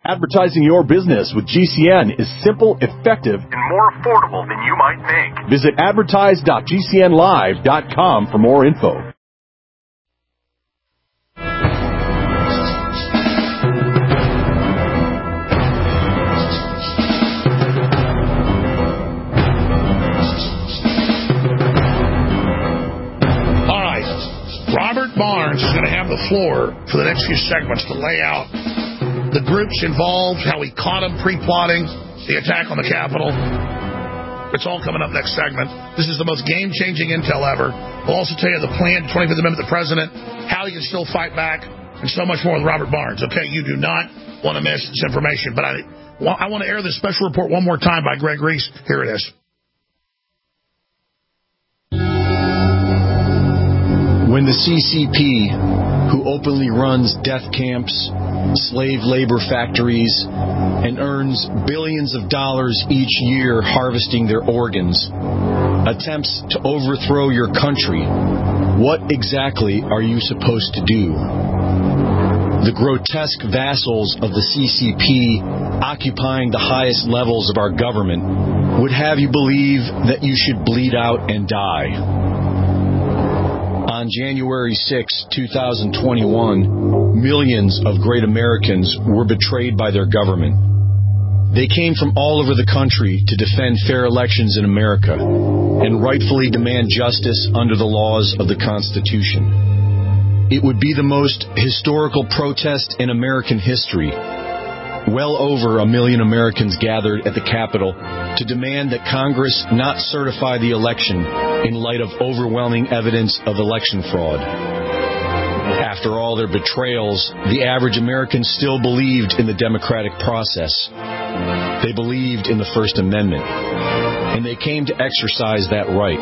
Advertising your business with GCN is simple, effective, and more affordable than you might think. Visit advertise.gcnlive.com for more info. All right. Robert Barnes is going to have the floor for the next few segments to lay out the groups involved, how he caught them pre-plotting the attack on the Capitol. It's all coming up next segment. This is the most game-changing intel ever. We'll also tell you the plan, 25th Amendment, the president, how he can still fight back, and so much more with Robert Barnes. Okay, you do not want to miss this information. But I want to air this special report one more time by Greg Reese. Here it is. When the CCP, who openly runs death camps, slave labor factories, and earns billions of dollars each year harvesting their organs, attempts to overthrow your country, what exactly are you supposed to do? The grotesque vassals of the CCP occupying the highest levels of our government would have you believe that you should bleed out and die. On January 6, 2021, millions of great Americans were betrayed by their government. They came from all over the country to defend fair elections in America and rightfully demand justice under the laws of the Constitution. It would be the most historical protest in American history. Well over 1 million Americans gathered at the Capitol to demand that Congress not certify the election in light of overwhelming evidence of election fraud. After all their betrayals, the average American still believed in the democratic process. They believed in the First Amendment, and they came to exercise that right.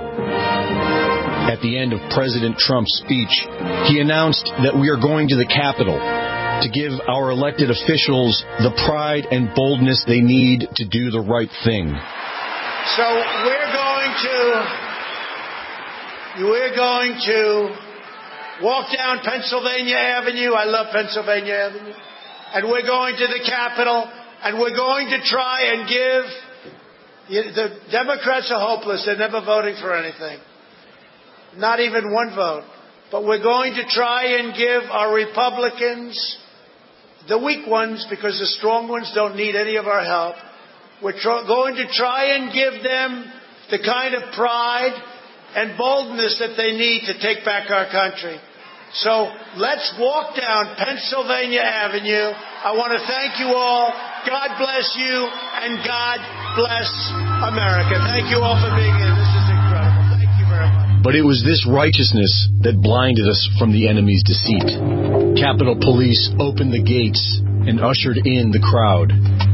At the end of President Trump's speech, he announced that we are going to the Capitol to give our elected officials the pride and boldness they need to do the right thing. So we're going to walk down Pennsylvania Avenue. I love Pennsylvania Avenue. And we're going to the Capitol, and we're going to try and give... The Democrats are hopeless. They're never voting for anything. Not even one vote. But we're going to try and give our Republicans... the weak ones, because the strong ones don't need any of our help. We're going to try and give them the kind of pride and boldness that they need to take back our country. So let's walk down Pennsylvania Avenue. I want to thank you all. God bless you, and God bless America. Thank you all for being here. This is incredible. Thank you very much. But it was this righteousness that blinded us from the enemy's deceit. Capitol Police opened the gates and ushered in the crowd.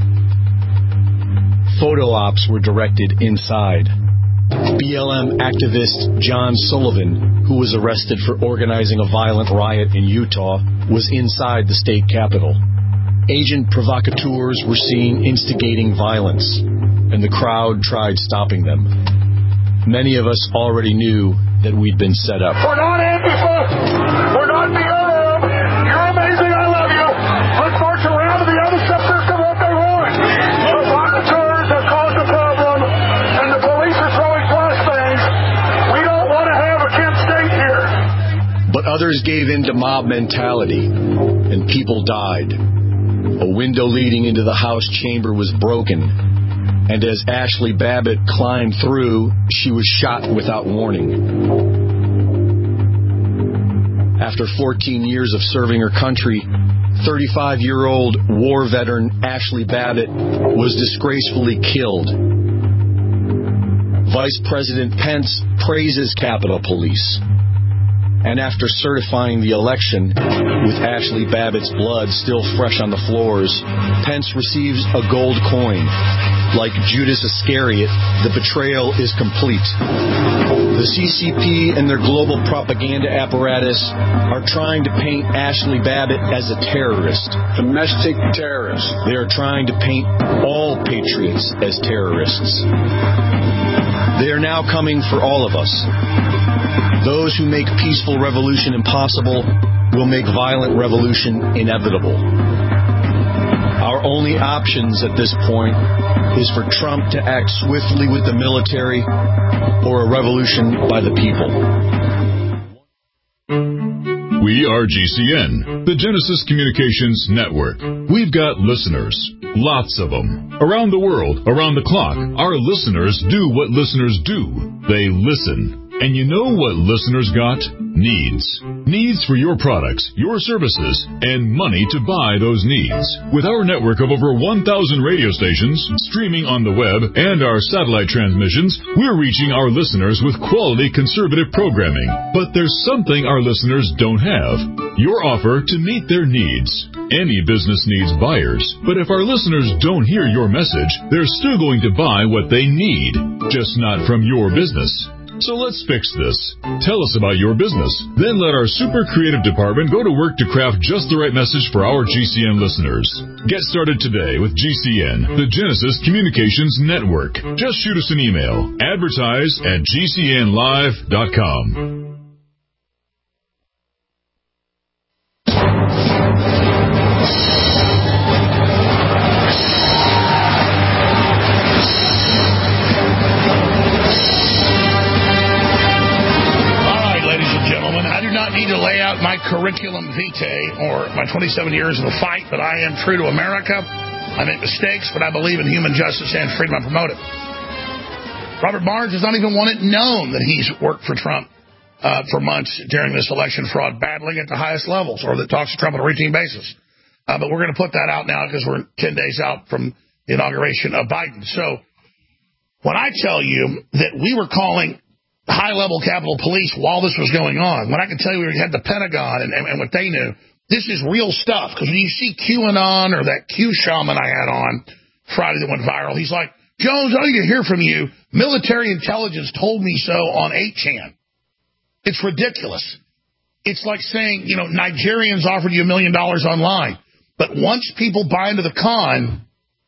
Photo ops were directed inside. BLM activist John Sullivan, who was arrested for organizing a violent riot in Utah, was inside the state capitol. Agent provocateurs were seen instigating violence, and the crowd tried stopping them. Many of us already knew that we'd been set up. We're not Antifa! We're not BLM! You're amazing, I love you! Let's march around to the other sector for what they want! The provocateurs have caused a problem, and the police are throwing flashbangs. We don't want to have a Kent State here! But others gave in to mob mentality, and people died. A window leading into the House chamber was broken, and as Ashley Babbitt climbed through, she was shot without warning. After 14 years of serving her country, 35-year-old war veteran Ashley Babbitt was disgracefully killed. Vice President Pence praises Capitol Police. And after certifying the election, with Ashley Babbitt's blood still fresh on the floors, Pence receives a gold coin. Like Judas Iscariot, the betrayal is complete. The CCP and their global propaganda apparatus are trying to paint Ashley Babbitt as a terrorist. Domestic terrorist. They are trying to paint all patriots as terrorists. They are now coming for all of us. Those who make peaceful revolution impossible will make violent revolution inevitable. only options at this point is for Trump to act swiftly with the military or a revolution by the people. We are GCN, the Genesis Communications Network. We've got listeners, lots of them. Around the world, around the clock, our listeners do what listeners do. They listen. And you know what listeners got? Needs. Needs for your products, your services, and money to buy those needs. With our network of over 1,000 radio stations, streaming on the web, and our satellite transmissions, we're reaching our listeners with quality conservative programming. But there's something our listeners don't have. Your offer to meet their needs. Any business needs buyers, but if our listeners don't hear your message, they're still going to buy what they need, just not from your business. So let's fix this. Tell us about your business. Then let our super creative department go to work to craft just the right message for our GCN listeners. Get started today with GCN, the Genesis Communications Network. Just shoot us an email. Advertise@GCNlive.com. To lay out my curriculum vitae or my 27 years of the fight, but I am true to America. I make mistakes, but I believe in human justice and freedom. I promote it. Robert Barnes does not even want it known that he's worked for Trump for months during this election fraud, battling at the highest levels, or that talks to Trump on a routine basis. But we're going to put that out now because we're 10 days out from the inauguration of Biden. So when I tell you that we were calling high-level Capitol Police while this was going on, when I can tell you we had the Pentagon and what they knew, this is real stuff. Because when you see QAnon or that Q shaman I had on Friday that went viral, he's like, Jones, I need to hear from you. Military intelligence told me so on 8chan. It's ridiculous. It's like saying, Nigerians offered you $1 million online. But once people buy into the con,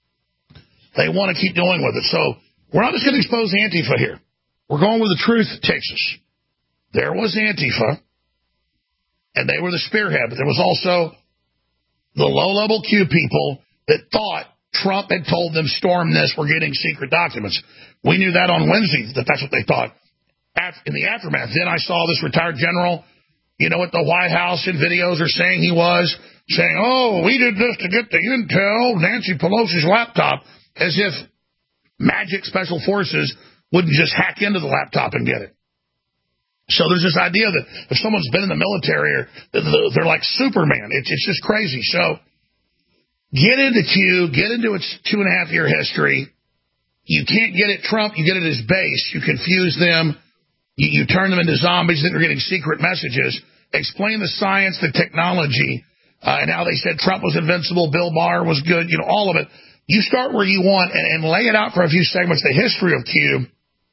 they want to keep going with it. So we're not just going to expose Antifa here. We're going where the truth takes us. There was Antifa, and they were the spearhead, but there was also the low-level Q people that thought Trump had told them, storm this, we're getting secret documents. We knew that on Wednesday, that's what they thought. In the aftermath, then I saw this retired general, what the White House and videos are saying he was, saying, oh, we did this to get the intel, Nancy Pelosi's laptop, as if magic special forces wouldn't just hack into the laptop and get it. So there's this idea that if someone's been in the military, they're like Superman. It's just crazy. So get into Q, get into its 2.5-year history. You can't get at Trump. You get at his base. You confuse them. You turn them into zombies that are getting secret messages. Explain the science, the technology, and how they said Trump was invincible, Bill Barr was good, all of it. You start where you want and lay it out for a few segments, the history of Q,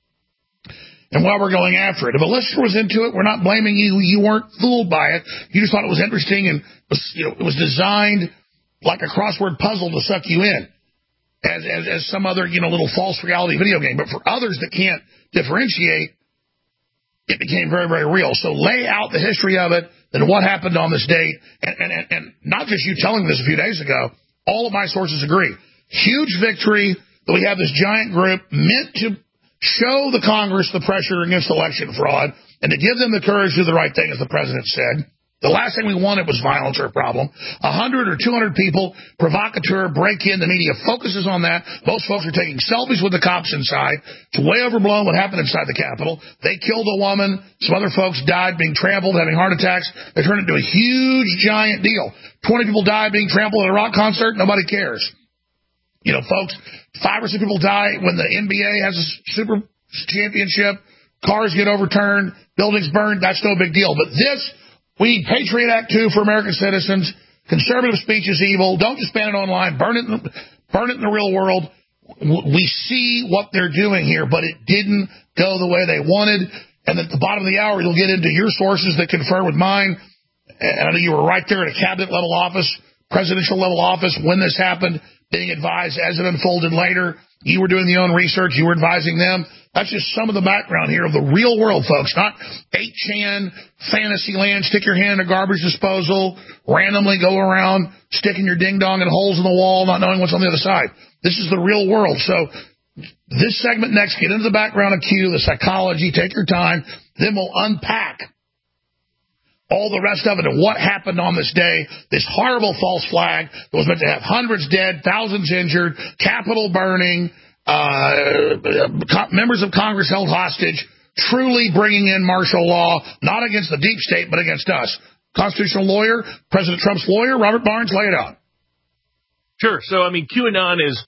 and while we're going after it. If a listener was into it, we're not blaming you. You weren't fooled by it. You just thought it was interesting and it was designed like a crossword puzzle to suck you in as some other, little false reality video game. But for others that can't differentiate, it became very, very real. So lay out the history of it, then what happened on this date, and not just you telling me this a few days ago, all of my sources agree. Huge victory that we have this giant group meant to show the Congress the pressure against election fraud and to give them the courage to do the right thing, as the president said. The last thing we wanted was violence or a problem. 100 or 200 people, provocateur, break in. The media focuses on that. Most folks are taking selfies with the cops inside. It's way overblown what happened inside the Capitol. They killed a woman. Some other folks died being trampled, having heart attacks. They turned it into a huge, giant deal. 20 people died being trampled at a rock concert. Nobody cares. Folks, 5 or 6 people die when the NBA has a super championship. Cars get overturned. Buildings burned. That's no big deal. But this, we need Patriot Act 2 for American citizens. Conservative speech is evil. Don't just ban it online. Burn it in the real world. We see what they're doing here, but it didn't go the way they wanted. And at the bottom of the hour, you'll get into your sources that confer with mine. And I know you were right there at a cabinet-level office, presidential-level office when this happened, being advised as it unfolded later. You were doing your own research. You were advising them. That's just some of the background here of the real world, folks, not 8chan, fantasy land, stick your hand in a garbage disposal, randomly go around sticking your ding-dong in holes in the wall, not knowing what's on the other side. This is the real world. So this segment next, get into the background of Q, the psychology, take your time, then we'll unpack all the rest of it and what happened on this day, this horrible false flag that was meant to have hundreds dead, thousands injured, Capitol burning, members of Congress held hostage, truly bringing in martial law, not against the deep state, but against us. Constitutional lawyer, President Trump's lawyer, Robert Barnes, lay it out. Sure. So, I mean, QAnon is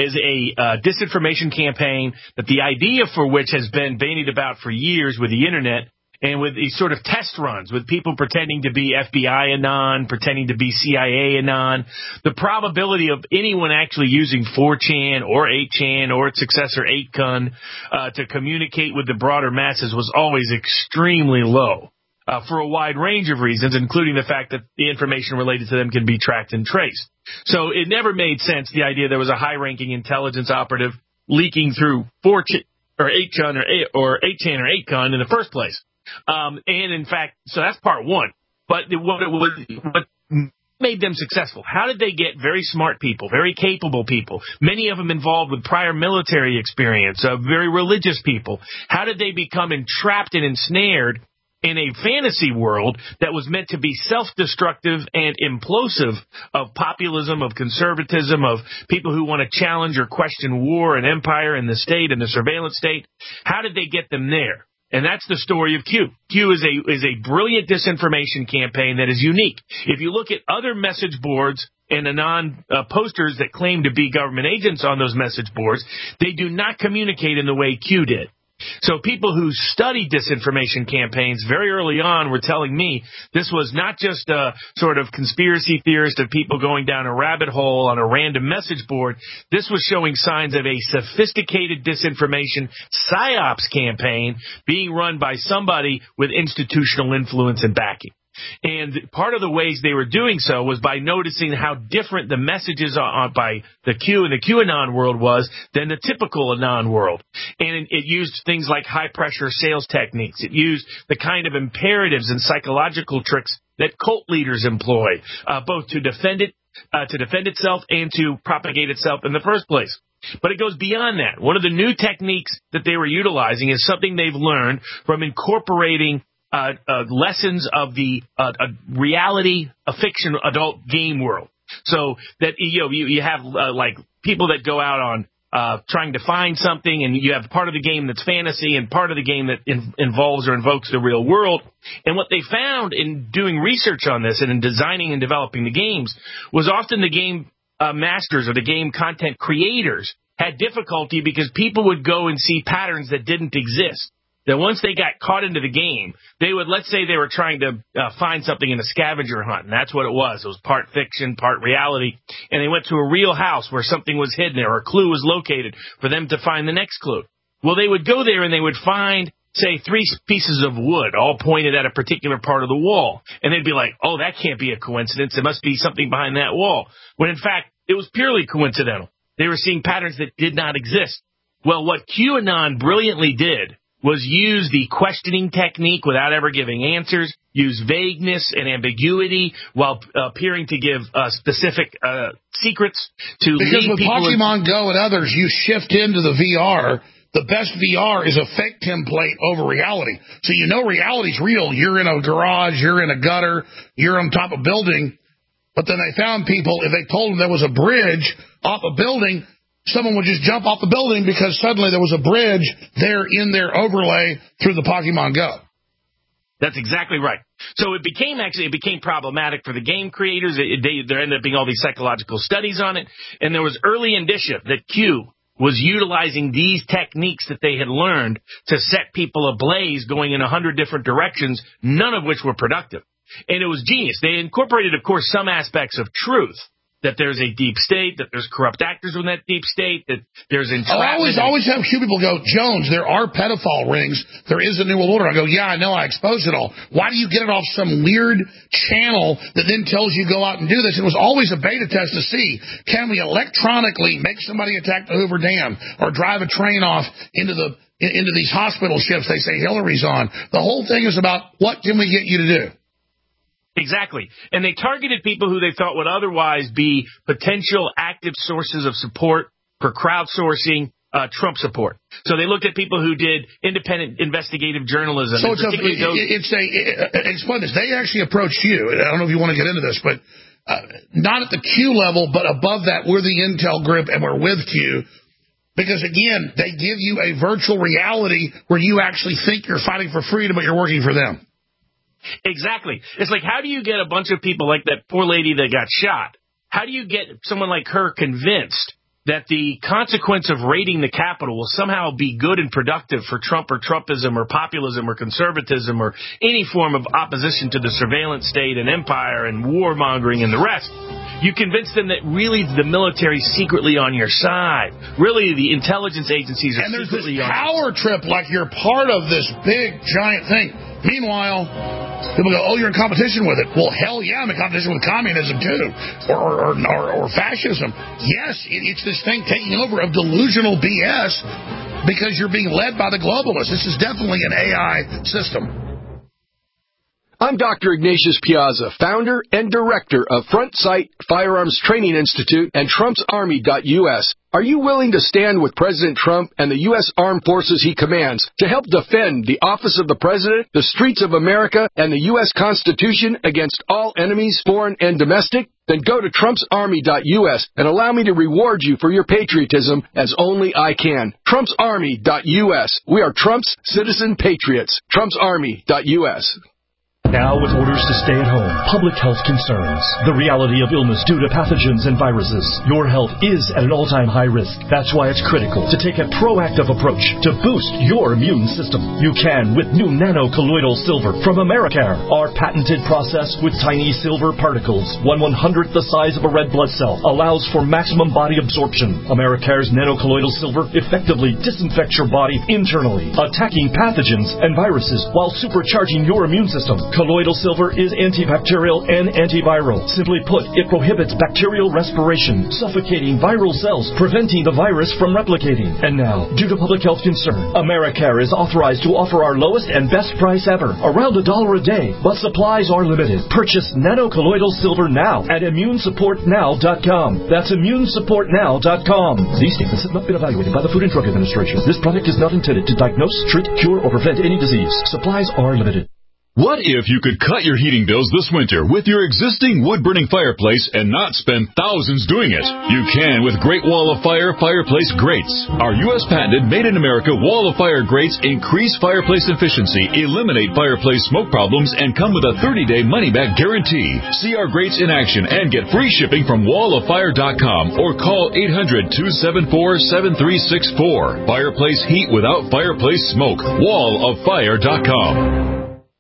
a disinformation campaign that the idea for which has been bandied about for years with the Internet and with these sort of test runs with people pretending to be FBI anon, pretending to be CIA anon. The probability of anyone actually using 4chan or 8chan or its successor 8kun to communicate with the broader masses was always extremely low for a wide range of reasons, including the fact that the information related to them can be tracked and traced. So it never made sense, the idea there was a high-ranking intelligence operative leaking through 4chan or 8chan or 8chan or 8kun in the first place. And in fact, so that's part one. But what made them successful? How did they get very smart people, very capable people, many of them involved with prior military experience, very religious people? How did they become entrapped and ensnared in a fantasy world that was meant to be self-destructive and implosive of populism, of conservatism, of people who want to challenge or question war and empire and the state and the surveillance state? How did they get them there? And that's the story of Q. Q is a brilliant disinformation campaign that is unique. If you look at other message boards and anon posters that claim to be government agents on those message boards, they do not communicate in the way Q did. So people who studied disinformation campaigns very early on were telling me this was not just a sort of conspiracy theorist of people going down a rabbit hole on a random message board. This was showing signs of a sophisticated disinformation psyops campaign being run by somebody with institutional influence and backing. And part of the ways they were doing so was by noticing how different the messages by the Q and the QAnon world was than the typical Anon world. And it used things like high-pressure sales techniques. It used the kind of imperatives and psychological tricks that cult leaders employ, both to defend itself and to propagate itself in the first place. But it goes beyond that. One of the new techniques that they were utilizing is something they've learned from incorporating lessons of the reality, a fiction, adult game world. So that you have like people that go out on trying to find something, and you have part of the game that's fantasy and part of the game that involves or invokes the real world. And what they found in doing research on this and in designing and developing the games was often the game masters or the game content creators had difficulty because people would go and see patterns that didn't exist. That once they got caught into the game, they would, let's say they were trying to find something in a scavenger hunt, and that's what it was. It was part fiction, part reality, and they went to a real house where something was hidden there or a clue was located for them to find the next clue. Well, they would go there and they would find, say, 3 pieces of wood all pointed at a particular part of the wall, and they'd be like, oh, that can't be a coincidence. There must be something behind that wall, when in fact it was purely coincidental. They were seeing patterns that did not exist. Well, what QAnon brilliantly did was use the questioning technique without ever giving answers, use vagueness and ambiguity while appearing to give specific secrets to lead people. Because with Pokemon Go and others, you shift into the VR. The best VR is a fake template over reality. So you know reality's real. You're in a garage, you're in a gutter, you're on top of a building. But then they found people, if they told them there was a bridge off a building, someone would just jump off the building because suddenly there was a bridge there in their overlay through the Pokemon Go. That's exactly right. So it became problematic for the game creators. There ended up being all these psychological studies on it. And there was early indicia that Q was utilizing these techniques that they had learned to set people ablaze going in 100 different directions, none of which were productive. And it was genius. They incorporated, of course, some aspects of truth, that there's a deep state, that there's corrupt actors in that deep state, that there's entrapment. I always have Q people go, Jones, there are pedophile rings. There is a New World Order. I go, yeah, I know. I exposed it all. Why do you get it off some weird channel that then tells you go out and do this? It was always a beta test to see, can we electronically make somebody attack the Hoover Dam or drive a train off into these hospital ships they say Hillary's on. The whole thing is about what can we get you to do? Exactly. And they targeted people who they thought would otherwise be potential active sources of support for crowdsourcing Trump support. So they looked at people who did independent investigative journalism. So explain this. They actually approached you. I don't know if you want to get into this, but not at the Q level, but above that, we're the Intel group and we're with Q. Because, again, they give you a virtual reality where you actually think you're fighting for freedom, but you're working for them. Exactly. It's like, how do you get a bunch of people like that poor lady that got shot? How do you get someone like her convinced that the consequence of raiding the Capitol will somehow be good and productive for Trump or Trumpism or populism or conservatism or any form of opposition to the surveillance state and empire and warmongering and the rest? You convince them that really the military's secretly on your side. Really, the intelligence agencies are secretly on your side. And there's this power trip like you're part of this big, giant thing. Meanwhile, people go, oh, you're in competition with it. Well, hell yeah, I'm in competition with communism, too, or fascism. Yes, it's this thing taking over of delusional BS because you're being led by the globalists. This is definitely an AI system. I'm Dr. Ignatius Piazza, founder and director of Front Sight Firearms Training Institute and TrumpsArmy.us. Are you willing to stand with President Trump and the U.S. Armed Forces he commands to help defend the office of the President, the streets of America, and the U.S. Constitution against all enemies, foreign and domestic? Then go to TrumpsArmy.us and allow me to reward you for your patriotism as only I can. TrumpsArmy.us. We are Trump's citizen patriots. TrumpsArmy.us. Now with orders to stay at home, public health concerns, the reality of illness due to pathogens and viruses, your health is at an all-time high risk. That's why it's critical to take a proactive approach to boost your immune system. You can with new nano-colloidal silver from Americare. Our patented process with tiny silver particles, 1/100th the size of a red blood cell, allows for maximum body absorption. Americare's nano-colloidal silver effectively disinfects your body internally, attacking pathogens and viruses while supercharging your immune system. Colloidal silver is antibacterial and antiviral. Simply put, it prohibits bacterial respiration, suffocating viral cells, preventing the virus from replicating. And now, due to public health concern, Americare is authorized to offer our lowest and best price ever, around $1 a day, but supplies are limited. Purchase nano-colloidal silver now at ImmuneSupportNow.com. That's ImmuneSupportNow.com. These statements have not been evaluated by the Food and Drug Administration. This product is not intended to diagnose, treat, cure, or prevent any disease. Supplies are limited. What if you could cut your heating bills this winter with your existing wood-burning fireplace and not spend thousands doing it? You can with Great Wall of Fire fireplace grates. Our U.S. patented made-in-America Wall of Fire grates increase fireplace efficiency, eliminate fireplace smoke problems, and come with a 30-day money-back guarantee. See our grates in action and get free shipping from walloffire.com or call 800-274-7364. Fireplace heat without fireplace smoke. walloffire.com.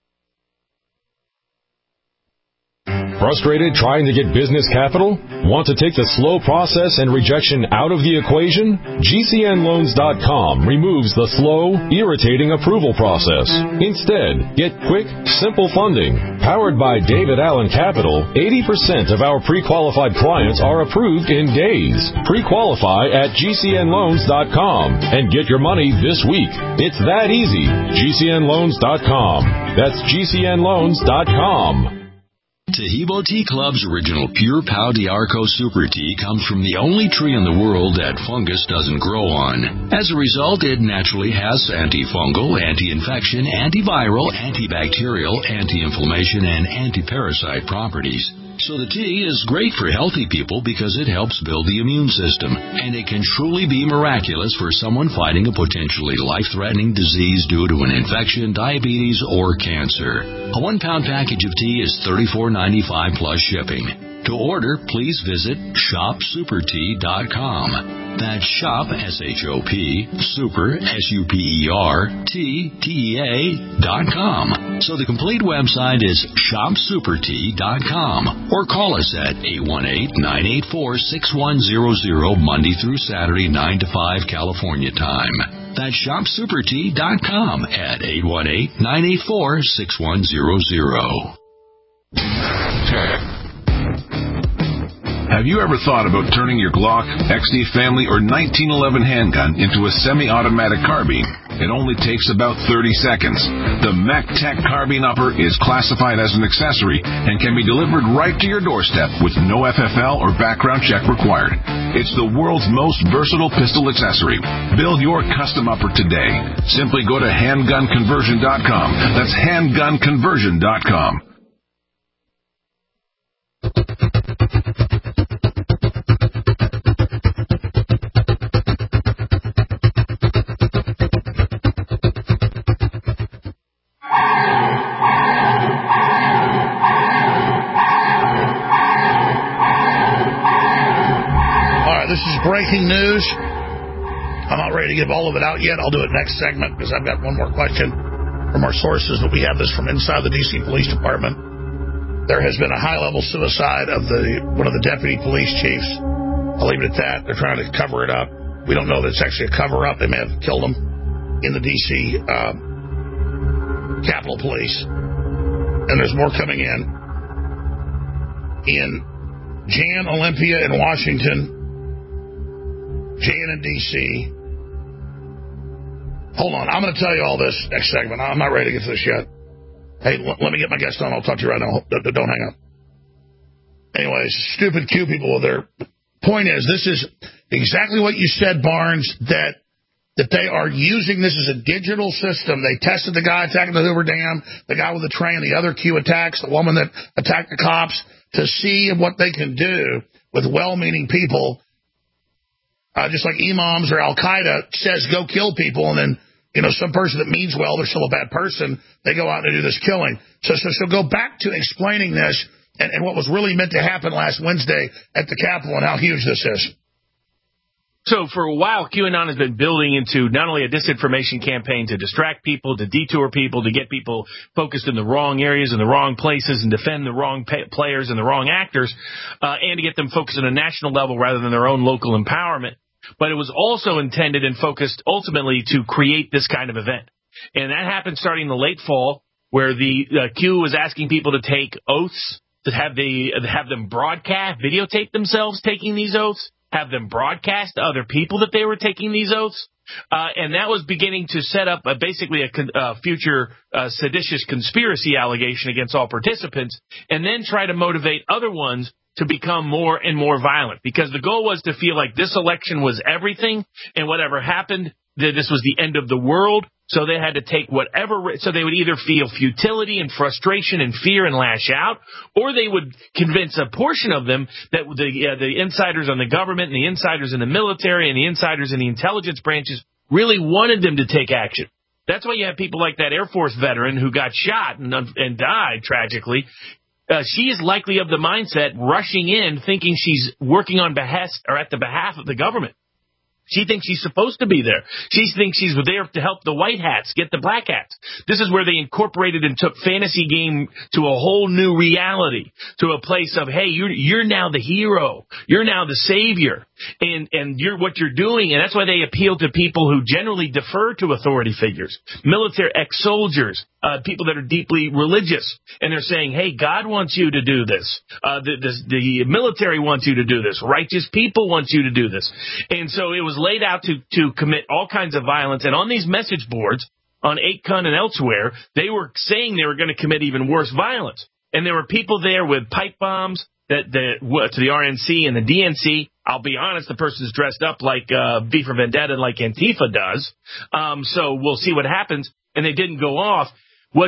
Frustrated trying to get business capital? Want to take the slow process and rejection out of the equation? GCNloans.com removes the slow, irritating approval process. Instead, get quick, simple funding. Powered by David Allen Capital, 80% of our pre-qualified clients are approved in days. Pre-qualify at GCNloans.com and get your money this week. It's that easy. GCNloans.com. That's GCNloans.com. Taheebo Tea Club's original Pure Pau D'Arco Super Tea comes from the only tree in the world that fungus doesn't grow on. As a result, it naturally has antifungal, anti-infection, antiviral, antibacterial, anti-inflammation, and anti-parasite properties. So the tea is great for healthy people because it helps build the immune system, and it can truly be miraculous for someone fighting a potentially life-threatening disease due to an infection, diabetes, or cancer. A 1-pound package of tea is $34.95 plus shipping. To order, please visit shopsupertea.com. That's shop, S-H-O-P, super, SUPERTTEA.com. So the complete website is shopsupertea.com, or call us at 818-984-6100 Monday through Saturday, 9 to 5 California time. That's shopsupertea.com at 818-984-6100. Have you ever thought about turning your Glock, XD Family, or 1911 handgun into a semi-automatic carbine? It only takes about 30 seconds. The MacTech Carbine Upper is classified as an accessory and can be delivered right to your doorstep with no FFL or background check required. It's the world's most versatile pistol accessory. Build your custom upper today. Simply go to handgunconversion.com. That's handgunconversion.com. This is breaking news. I'm not ready to give all of it out yet. I'll do it next segment because I've got one more question from our sources, but we have this from inside the D.C. Police Department. There has been a high-level suicide of one of the deputy police chiefs. I'll leave it at that. They're trying to cover it up. We don't know that it's actually a cover-up. They may have killed him in the D.C. Capitol Police. And there's more coming in. In Jan Olympia in Washington, Jan in D.C. Hold on. I'm going to tell you all this next segment. I'm not ready to get to this yet. Hey, let me get my guest on. I'll talk to you right now. Don't hang up. Anyways, stupid Q people, their point is, this is exactly what you said, Barnes, that they are using this as a digital system. They tested the guy attacking the Hoover Dam, the guy with the train, the other Q attacks, the woman that attacked the cops, to see what they can do with well-meaning people. Just like imams or Al-Qaeda says, go kill people, and then, some person that means well, they're still a bad person, they go out and do this killing. So go back to explaining this and what was really meant to happen last Wednesday at the Capitol and how huge this is. So for a while, QAnon has been building into not only a disinformation campaign to distract people, to detour people, to get people focused in the wrong areas and the wrong places and defend the wrong players and the wrong actors, and to get them focused on a national level rather than their own local empowerment. But it was also intended and focused ultimately to create this kind of event. And that happened starting in the late fall, where the Q was asking people to take oaths, to have them broadcast, videotape themselves taking these oaths, have them broadcast to other people that they were taking these oaths. And that was beginning to set up basically a future seditious conspiracy allegation against all participants, and then try to motivate other ones to become more and more violent, because the goal was to feel like this election was everything, and whatever happened, that this was the end of the world. So they had to take so they would either feel futility and frustration and fear and lash out, or they would convince a portion of them that the insiders on the government and the insiders in the military and the insiders in the intelligence branches really wanted them to take action. That's why you have people like that Air Force veteran who got shot and died tragically. She is likely of the mindset rushing in thinking she's working on behest or at the behalf of the government. She thinks she's supposed to be there. She thinks she's there to help the white hats get the black hats. This is where they incorporated and took fantasy game to a whole new reality, to a place of, hey, you're now the hero. You're now the savior. And you're what you're doing. And that's why they appeal to people who generally defer to authority figures, military ex-soldiers, people that are deeply religious. And they're saying, hey, God wants you to do this. The military wants you to do this. Righteous people want you to do this. And so it was laid out to commit all kinds of violence. And on these message boards, on 8kun and elsewhere, they were saying they were going to commit even worse violence. And there were people there with pipe bombs to the RNC and the DNC. I'll be honest, the person's dressed up like V for Vendetta, like Antifa does. So we'll see what happens. And they didn't go off. What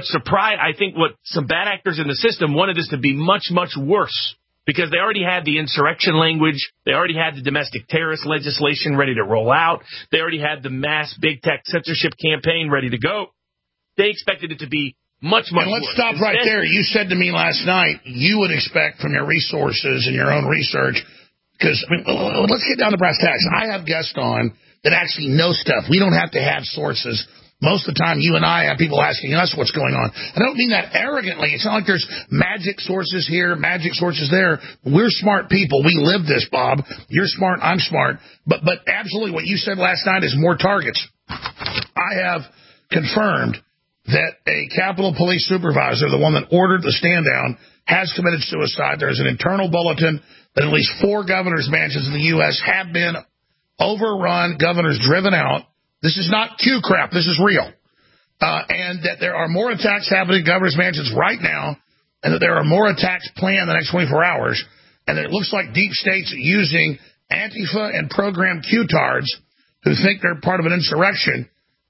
some bad actors in the system wanted this to be much, much worse, because they already had the insurrection language. They already had the domestic terrorist legislation ready to roll out. They already had the mass big tech censorship campaign ready to go. They expected it to be much, much worse. Let's stop right there. You said to me last night you would expect from your resources and your own research Because let's get down to brass tacks. I have guests on that actually know stuff. We don't have to have sources. Most of the time, you and I have people asking us what's going on. I don't mean that arrogantly. It's not like there's magic sources here, magic sources there. We're smart people. We live this, Bob. You're smart. I'm smart. But absolutely what you said last night is more targets. I have confirmed that a Capitol Police supervisor, the one that ordered the stand down, has committed suicide. There's an internal bulletin that at least 4 governors' mansions in the U.S. have been overrun, governors driven out. This is not Q crap. This is real. And that there are more attacks happening in governors' mansions right now, and that there are more attacks planned the next 24 hours, and that it looks like deep states are using Antifa and program Q-tards who think they're part of an insurrection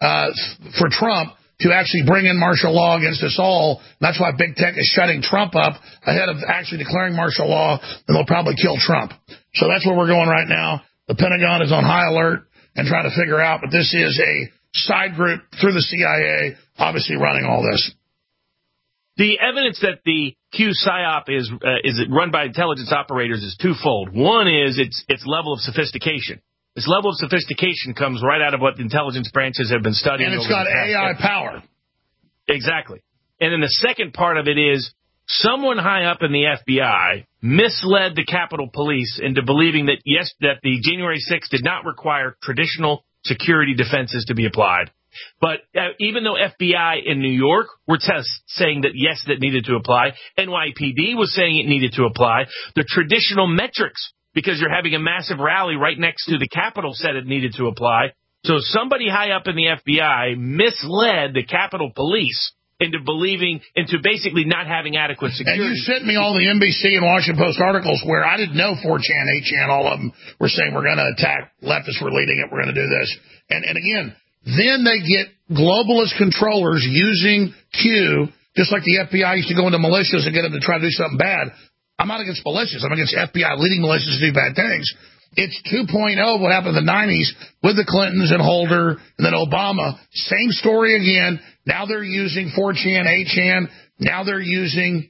for Trump to actually bring in martial law against us all. That's why big tech is shutting Trump up ahead of actually declaring martial law, and they'll probably kill Trump. So that's where we're going right now. The Pentagon is on high alert and trying to figure out, but this is a side group through the CIA, obviously running all this. The evidence that the Q PSYOP is run by intelligence operators is twofold. One is its level of sophistication. This level of sophistication comes right out of what the intelligence branches have been studying. And it's got AI power. Exactly. And then the second part of it is someone high up in the FBI misled the Capitol Police into believing that, yes, that the January 6th did not require traditional security defenses to be applied. But even though FBI in New York were saying that, yes, that needed to apply, NYPD was saying it needed to apply, the traditional metrics, because you're having a massive rally right next to the Capitol, said it needed to apply. So somebody high up in the FBI misled the Capitol Police into basically not having adequate security. And you sent me all the NBC and Washington Post articles where I didn't know 4chan, 8chan, all of them were saying we're going to attack leftists, we're leading it, we're going to do this. And again, then they get globalist controllers using Q, just like the FBI used to go into militias and get them to try to do something bad. I'm not against militias. I'm against FBI leading militias to do bad things. It's 2.0 of what happened in the 90s with the Clintons and Holder and then Obama. Same story again. Now they're using 4chan, 8chan. Now they're using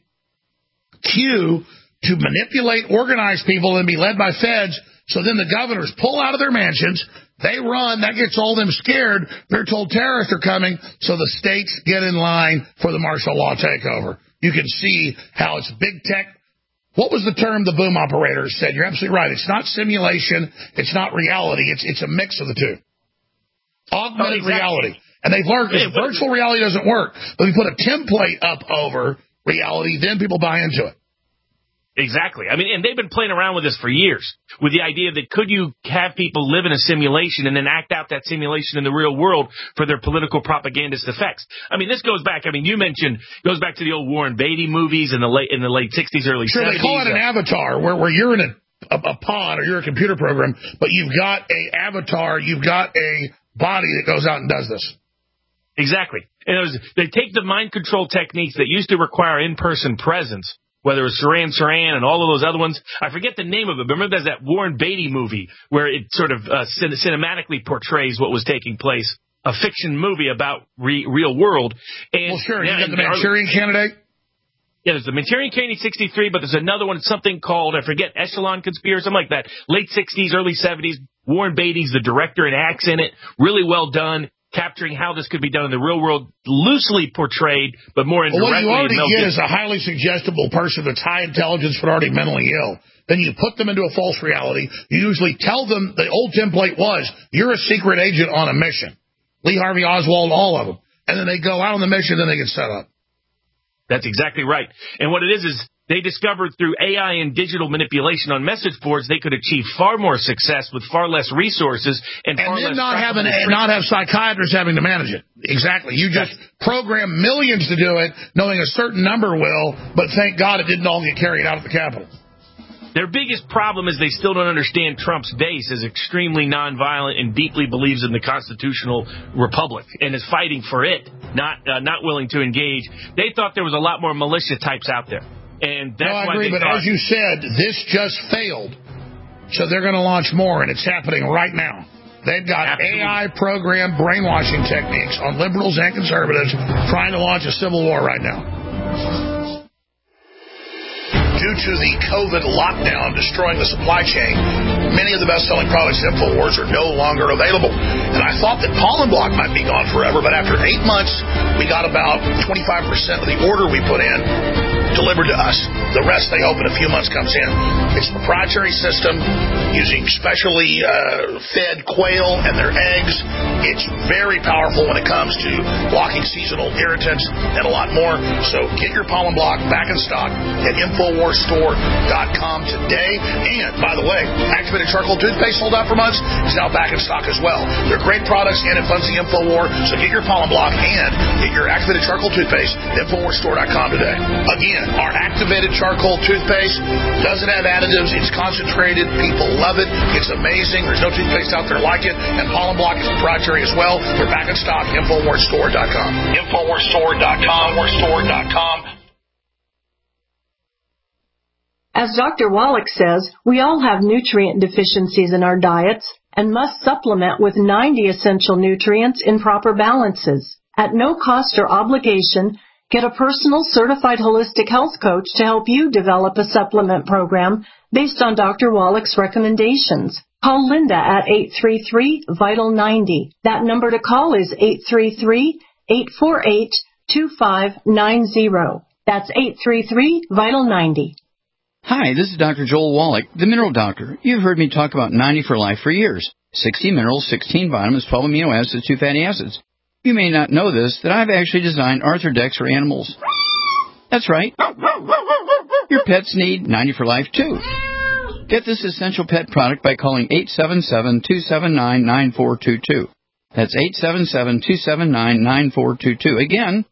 Q to manipulate, organize people and be led by feds. So then the governors pull out of their mansions. They run. That gets all them scared. They're told terrorists are coming. So the states get in line for the martial law takeover. You can see how it's big tech. What was the term the boom operators said? You're absolutely right. It's not simulation. It's not reality. It's a mix of the two. Augmented reality. And they've learned that virtual reality doesn't work. But if you put a template up over reality, then people buy into it. Exactly. I mean, and they've been playing around with this for years, with the idea that could you have people live in a simulation and then act out that simulation in the real world for their political propagandist effects. I mean, this goes back, you mentioned, goes back to the old Warren Beatty movies in the late 60s, early 70s. Sure, they call it an avatar, where you're in a pod or you're a computer program, but you've got a avatar, you've got a body that goes out and does this. Exactly. And they take the mind control techniques that used to require in-person presence, whether it was Saran and all of those other ones. I forget the name of it, but remember there's that Warren Beatty movie where it sort of cinematically portrays what was taking place, a fiction movie about real world. And well, sure. You got the Manchurian Candidate? Yeah, there's the Manchurian Candidate 63, but there's another one, something called, I forget, Echelon Conspiracy, something like that. Late 60s, early 70s. Warren Beatty's the director and acts in it. Really well done. Capturing how this could be done in the real world, loosely portrayed, but more indirectly. Well, what you already get is a highly suggestible person that's high intelligence but already mentally ill. Then you put them into a false reality. You usually tell them the old template was, you're a secret agent on a mission. Lee Harvey Oswald, all of them. And then they go out on the mission, then they get set up. That's exactly right. And what it is they discovered through AI and digital manipulation on message boards they could achieve far more success with far less resources and far less. And not have psychiatrists having to manage it. Exactly. You just program millions to do it, knowing a certain number will, but thank God it didn't all get carried out at the Capitol. Their biggest problem is they still don't understand Trump's base is extremely nonviolent and deeply believes in the constitutional republic and is fighting for it, not willing to engage. They thought there was a lot more militia types out there. And that's I agree, but as you said, this just failed. So they're going to launch more, and it's happening right now. They've got AI programmed brainwashing techniques on liberals and conservatives trying to launch a civil war right now. due to the COVID lockdown destroying the supply chain, many of the best-selling products at InfoWars are no longer available. And I thought that Pollen Block might be gone forever, but after 8 months, we got about 25% of the order we put in delivered to us. The rest, they hope, in a few months comes in. It's a proprietary system using specially fed quail and their eggs. It's very powerful when it comes to blocking seasonal irritants and a lot more. So get your Pollen Block back in stock at InfoWarsStore.com today. And, by the way, activated charcoal toothpaste sold out for months is now back in stock as well. They're great products, and it funds the InfoWar. So get your Pollen Block and get your activated charcoal toothpaste at InfoWarsStore.com today. Again, our activated charcoal toothpaste doesn't have additives. It's concentrated. People love it. It's amazing. There's no toothpaste out there like it. And Pollen Block is proprietary as well. They're back in stock. InfoWarsStore.com. InfoWarsStore.com. As Dr. Wallach says, we all have nutrient deficiencies in our diets and must supplement with 90 essential nutrients in proper balances. At no cost or obligation, get a personal certified holistic health coach to help you develop a supplement program based on Dr. Wallach's recommendations. Call Linda at 833-VITAL-90. That number to call is 833-848-2590. That's 833-VITAL-90. Hi, this is Dr. Joel Wallach, the Mineral Doctor. You've heard me talk about 90 for Life for years. 60 minerals, 16 vitamins, 12 amino acids, 2 fatty acids. You may not know this, that I've actually designed Arthrodex for animals. That's right. Your pets need 90 for Life, too. Get this essential pet product by calling 877-279-9422. That's 877-279-9422. Again,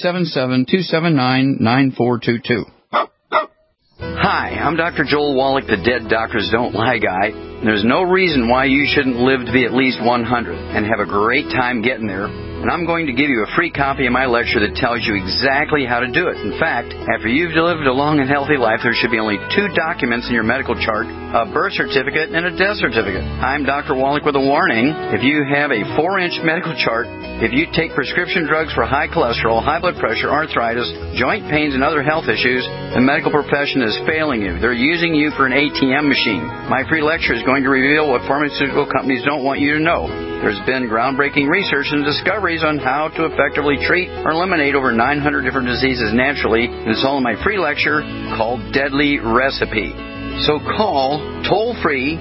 877-279-9422. Hi, I'm Dr. Joel Wallach, the Dead Doctors Don't Lie guy. There's no reason why you shouldn't live to be at least 100 and have a great time getting there. And I'm going to give you a free copy of my lecture that tells you exactly how to do it. In fact, after you've lived a long and healthy life, there should be only 2 documents in your medical chart, a birth certificate and a death certificate. I'm Dr. Wallach with a warning. If you have a 4-inch medical chart, if you take prescription drugs for high cholesterol, high blood pressure, arthritis, joint pains, and other health issues, the medical profession is failing you. They're using you for an ATM machine. My free lecture is going to reveal what pharmaceutical companies don't want you to know. There's been groundbreaking research and discoveries on how to effectively treat or eliminate over 900 different diseases naturally. And it's all in my free lecture called Deadly Recipe. So call toll-free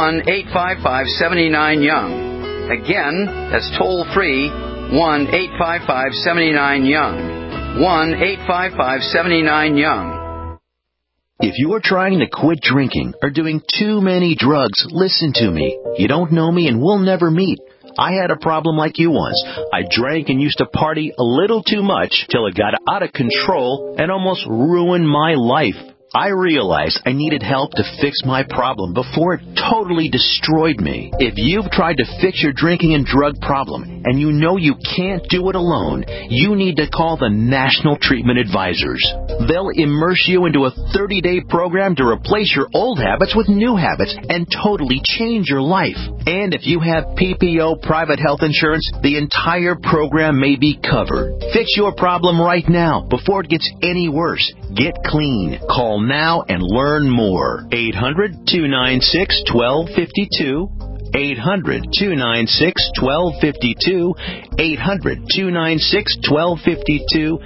1-855-79-YOUNG. Again, that's toll-free 1-855-79-YOUNG. 1-855-79-YOUNG. If you are trying to quit drinking or doing too many drugs, listen to me. You don't know me and we'll never meet. I had a problem like you once. I drank and used to party a little too much till it got out of control and almost ruined my life. I realized I needed help to fix my problem before it totally destroyed me. If you've tried to fix your drinking and drug problem and you know you can't do it alone, you need to call the National Treatment Advisors. They'll immerse you into a 30-day program to replace your old habits with new habits and totally change your life. And if you have PPO private health insurance, the entire program may be covered. Fix your problem right now before it gets any worse. Get clean. Call now and learn more. 800-296-1252. 800-296-1252. 800-296-1252.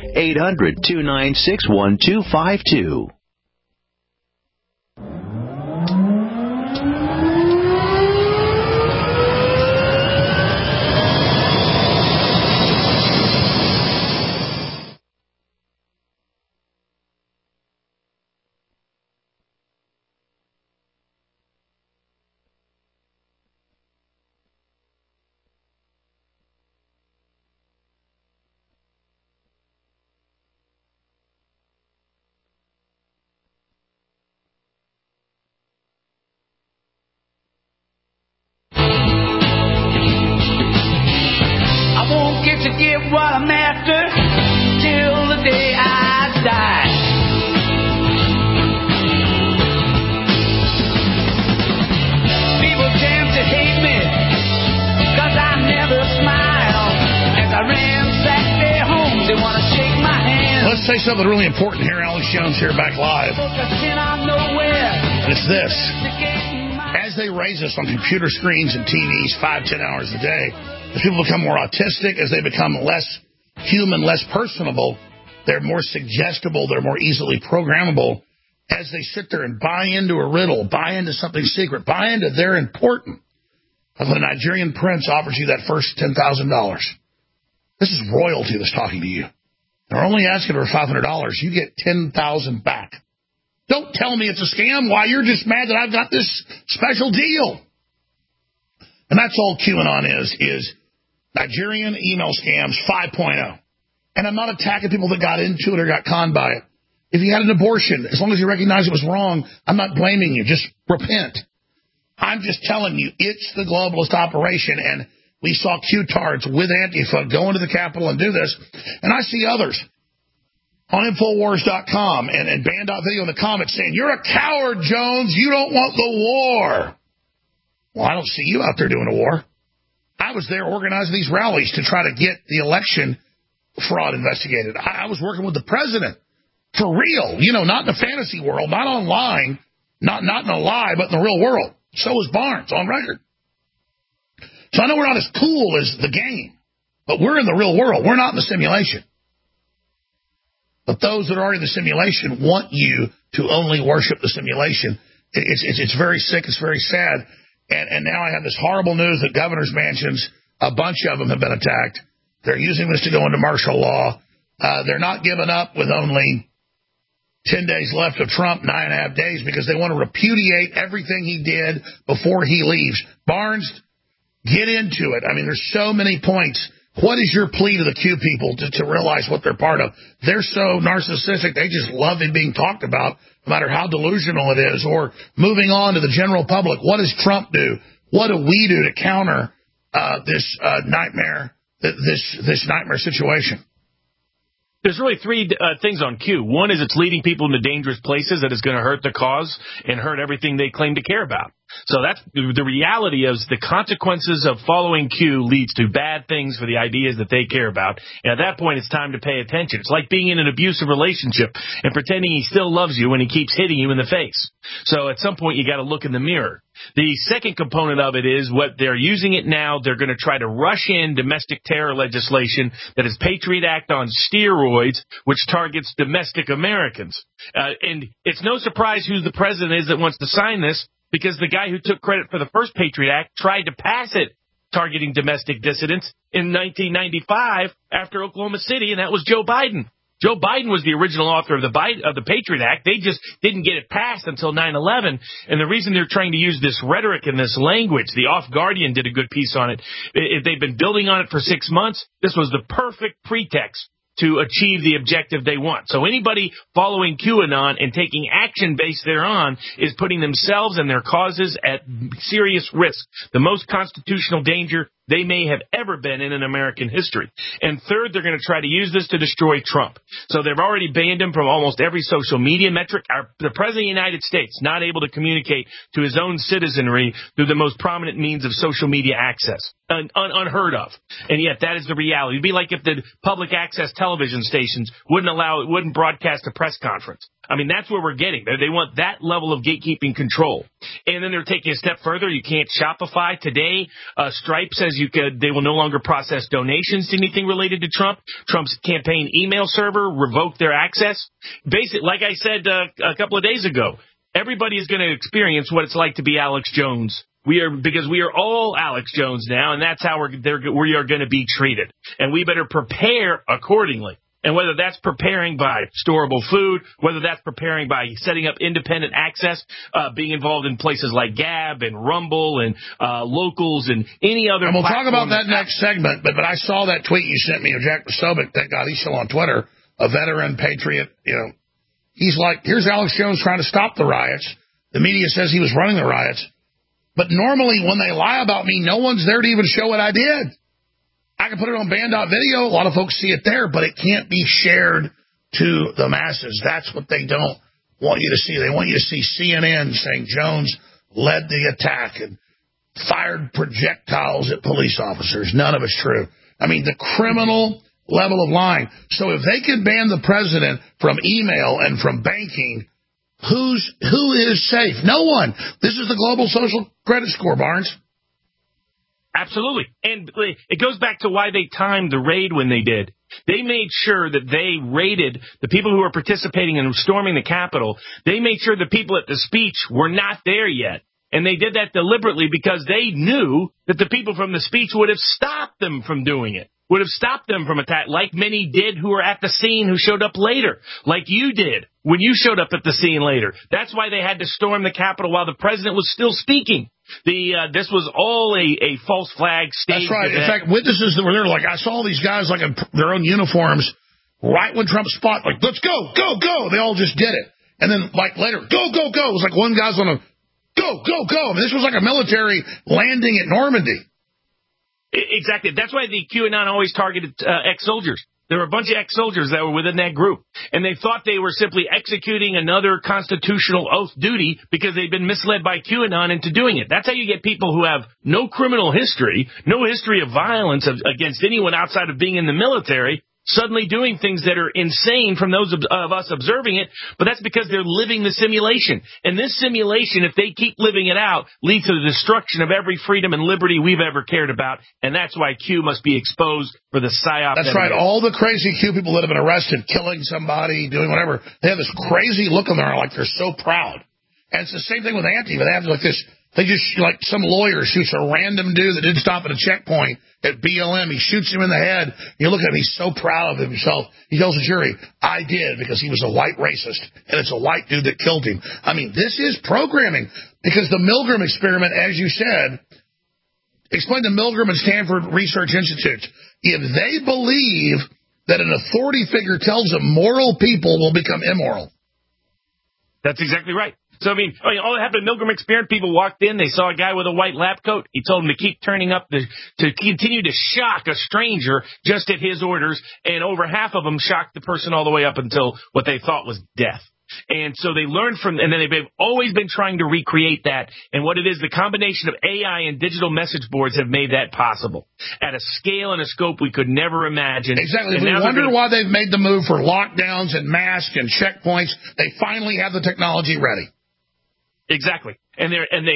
800-296-1252. To get what I'm after till the day I die. People tend to hate me 'cause I never smile. As I ransack their homes, they want to shake my hand. to say something really important here. Alex Jones here, back live. And it's this. As they raise us on computer screens and TVs 5-10 hours a day, as people become more autistic, as they become less human, less personable, they're more suggestible, they're more easily programmable. As they sit there and buy into a riddle, buy into something secret, buy into they're important. Like when a Nigerian prince offers you that first $10,000. This is royalty that's talking to you. They're only asking for $500. You get $10,000 back. Don't tell me it's a scam. Why, you're just mad that I've got this special deal. And that's all QAnon is Nigerian email scams 5.0. And I'm not attacking people that got into it or got conned by it. If you had an abortion, as long as you recognize it was wrong, I'm not blaming you. Just repent. I'm just telling you, it's the globalist operation, and we saw Q-tards with Antifa go into the Capitol and do this, and I see others on Infowars.com and Band.video in the comments saying, you're a coward, Jones. You don't want the war. Well, I don't see you out there doing a war. I was there organizing these rallies to try to get the election fraud investigated. I was working with the president. For real, not in the fantasy world, not online, not in a lie, but in the real world. So was Barnes, on record. So I know we're not as cool as the game, but we're in the real world. We're not in the simulation. But those that are in the simulation want you to only worship the simulation. It's very sick. It's very sad. And now I have this horrible news that governors' mansions, a bunch of them have been attacked. They're using this to go into martial law. They're not giving up with only 10 days left of Trump, 9.5 days, because they want to repudiate everything he did before he leaves. Barnes, get into it. I mean, there's so many points. What is your plea to the Q people to realize what they're part of? They're so narcissistic, they just love it being talked about, no matter how delusional it is. Or moving on to the general public, what does Trump do? What do we do to counter this nightmare situation? There's really three things on Q. One is it's leading people into dangerous places that is going to hurt the cause and hurt everything they claim to care about. So that's the reality is the consequences of following Q leads to bad things for the ideas that they care about. And at that point, it's time to pay attention. It's like being in an abusive relationship and pretending he still loves you when he keeps hitting you in the face. So at some point, you got to look in the mirror. The second component of it is what they're using it now. They're going to try to rush in domestic terror legislation that is Patriot Act on steroids, which targets domestic Americans. And it's no surprise who the president is that wants to sign this, because the guy who took credit for the first Patriot Act tried to pass it targeting domestic dissidents in 1995 after Oklahoma City, and that was Joe Biden. Joe Biden was the original author of the Patriot Act. They just didn't get it passed until 9/11. And the reason they're trying to use this rhetoric and this language, the Off Guardian did a good piece on it. They've been building on it for 6 months. This was the perfect pretext to achieve the objective they want. So anybody following QAnon and taking action based thereon is putting themselves and their causes at serious risk, the most constitutional danger they may have ever been in American history. And third, they're going to try to use this to destroy Trump. So they've already banned him from almost every social media metric. The President of the United States not able to communicate to his own citizenry through the most prominent means of social media access. Unheard of. And yet that is the reality. It'd be like if the public access television stations wouldn't broadcast a press conference. I mean, that's where we're getting. They want that level of gatekeeping control. And then they're taking a step further. You can't Shopify. Today, Stripe says they will no longer process donations to anything related to Trump. Trump's campaign email server revoked their access. Basically, like I said a couple of days ago, everybody is going to experience what it's like to be Alex Jones. Because we are all Alex Jones now, and that's how we are going to be treated. And we better prepare accordingly. And whether that's preparing by storable food, whether that's preparing by setting up independent access, being involved in places like Gab and Rumble and Locals and any other. And we'll talk about that next segment. But I saw that tweet you sent me of Jack Posobiec. Thank God he's still on Twitter, a veteran patriot. He's like, here's Alex Jones trying to stop the riots. The media says he was running the riots. But normally when they lie about me, no one's there to even show what I did. I can put it on Band.video. A lot of folks see it there, but it can't be shared to the masses. That's what they don't want you to see. They want you to see CNN saying Jones led the attack and fired projectiles at police officers. None of it's true. I mean, the criminal level of lying. So if they can ban the president from email and from banking, who is safe? No one. This is the global social credit score, Barnes. Absolutely. And it goes back to why they timed the raid when they did. They made sure that they raided the people who were participating in storming the Capitol. They made sure the people at the speech were not there yet. And they did that deliberately because they knew that the people from the speech would have stopped them from doing it, would have stopped them from attack, like many did who were at the scene who showed up later, like you did when you showed up at the scene later. That's why they had to storm the Capitol while the president was still speaking. This was all a false flag stage. That's right. Event. In fact, witnesses that were there, like I saw these guys like in their own uniforms right when Trump spot, like, let's go, go, go. They all just did it. And then like later, go, go, go. It was like one guy's on a go, go, go. I mean, this was like a military landing at Normandy. Exactly. That's why the QAnon always targeted ex-soldiers. There were a bunch of ex-soldiers that were within that group, and they thought they were simply executing another constitutional oath duty because they'd been misled by QAnon into doing it. That's how you get people who have no criminal history, no history of violence against anyone outside of being in the military, suddenly doing things that are insane from those of us observing it, but that's because they're living the simulation. And this simulation, if they keep living it out, leads to the destruction of every freedom and liberty we've ever cared about, and that's why Q must be exposed for the psyop. That's right. All the crazy Q people that have been arrested, killing somebody, doing whatever, they have this crazy look on their eye like they're so proud. And it's the same thing with Antifa. They have like this. They just, like some lawyer shoots a random dude that didn't stop at a checkpoint at BLM. He shoots him in the head. You look at him, he's so proud of himself. He tells the jury, I did because he was a white racist, and it's a white dude that killed him. I mean, this is programming because the Milgram experiment, as you said, explain the Milgram and Stanford Research Institute. If they believe that an authority figure tells them moral people will become immoral. That's exactly right. So, I mean, all that happened in Milgram experiment, people walked in, they saw a guy with a white lab coat. He told them to keep turning up, to continue to shock a stranger just at his orders, and over half of them shocked the person all the way up until what they thought was death. And so they learned from, and then they've always been trying to recreate that. And what it is, the combination of AI and digital message boards have made that possible at a scale and a scope we could never imagine. Exactly. We wonder why they've made the move for lockdowns and masks and checkpoints. They finally have the technology ready. Exactly. And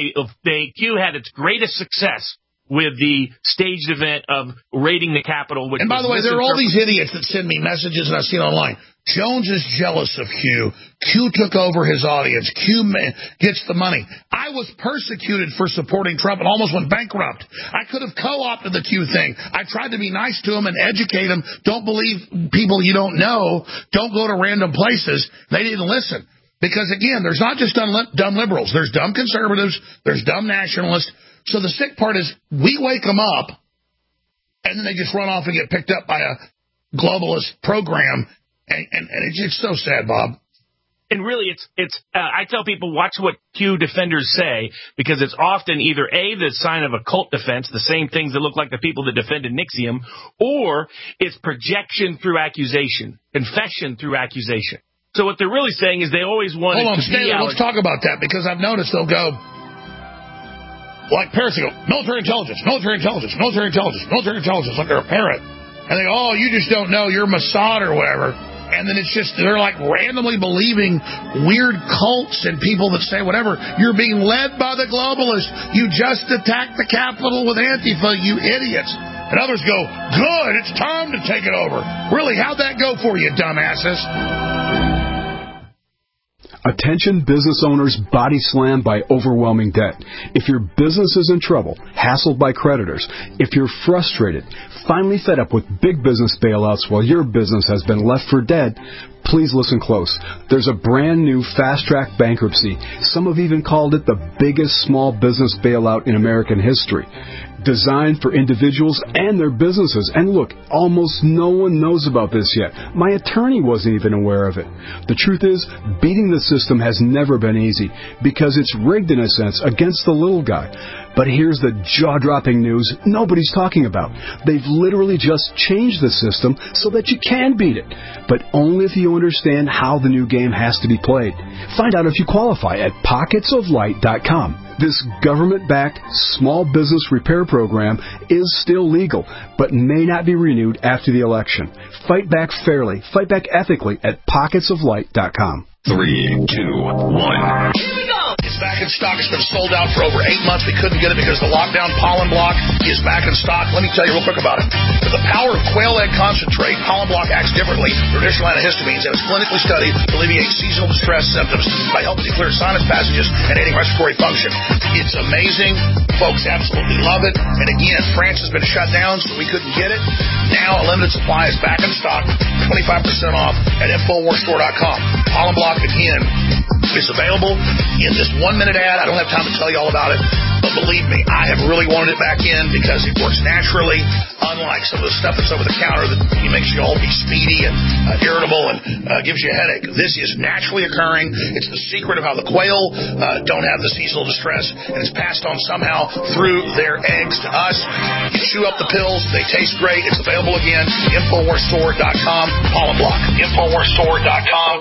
Q had its greatest success with the staged event of raiding the Capitol. And by the way, there are all these idiots that send me messages, and I've seen online. Jones is jealous of Q. Q took over his audience. Q gets the money. I was persecuted for supporting Trump and almost went bankrupt. I could have co-opted the Q thing. I tried to be nice to him and educate him. Don't believe people you don't know. Don't go to random places. They didn't listen. Because, again, there's not just dumb liberals. There's dumb conservatives. There's dumb nationalists. So the sick part is we wake them up, and then they just run off and get picked up by a globalist program, and it's so sad, Bob. And really, I tell people, watch what Q defenders say, because it's often either A, the sign of a cult defense, the same things that look like the people that defended Nixium, or it's projection through accusation, confession through accusation. So what they're really saying is they always wanted Hold on, to be let's talk about that, because I've noticed they'll go, like parrots, they go, military intelligence, military intelligence, military intelligence, military intelligence, like they're a parrot. And they go, oh, you just don't know, you're Mossad or whatever. And then it's just, they're like randomly believing weird cults and people that say whatever. You're being led by the globalists. You just attacked the Capitol with Antifa, you idiots. And others go, good, it's time to take it over. Really, how'd that go for you, dumbasses? Attention business owners body slammed by overwhelming debt. If your business is in trouble, hassled by creditors, if you're frustrated, finally fed up with big business bailouts while your business has been left for dead, please listen close. There's a brand new fast-track bankruptcy. Some have even called it the biggest small business bailout in American history. Designed for individuals and their businesses. And look, almost no one knows about this yet. My attorney wasn't even aware of it. The truth is, beating the system has never been easy because it's rigged in a sense against the little guy. But here's the jaw-dropping news nobody's talking about. They've literally just changed the system so that you can beat it, but only if you understand how the new game has to be played. Find out if you qualify at pocketsoflight.com. This government-backed small business repair program is still legal, but may not be renewed after the election. Fight back fairly, fight back ethically at pocketsoflight.com. 3, 2, 1. Here we go. It's back in stock. It's been sold out for over 8 months. We couldn't get it because the lockdown. Pollen Block is back in stock. Let me tell you real quick about it. With the power of quail egg concentrate, Pollen Block acts differently than traditional antihistamines and is clinically studied to alleviate seasonal distress symptoms by helping to clear sinus passages and aiding respiratory function. It's amazing. Folks absolutely love it. And again, France has been shut down, so we couldn't get it. Now a limited supply is back in stock, 25% off at InfoWarsStore.com. Pollen Block, again, is available in this 1-minute ad. I don't have time to tell you all about it, but believe me, I have really wanted it back in because it works naturally, unlike some of the stuff that's over the counter that makes you all be speedy and irritable and gives you a headache. This is naturally occurring. It's the secret of how the quail don't have the seasonal distress, and it's passed on somehow through their eggs to us. You chew up the pills. They taste great. It's available again. InfoWarsStore.com. Pollen Block. InfoWarsStore.com.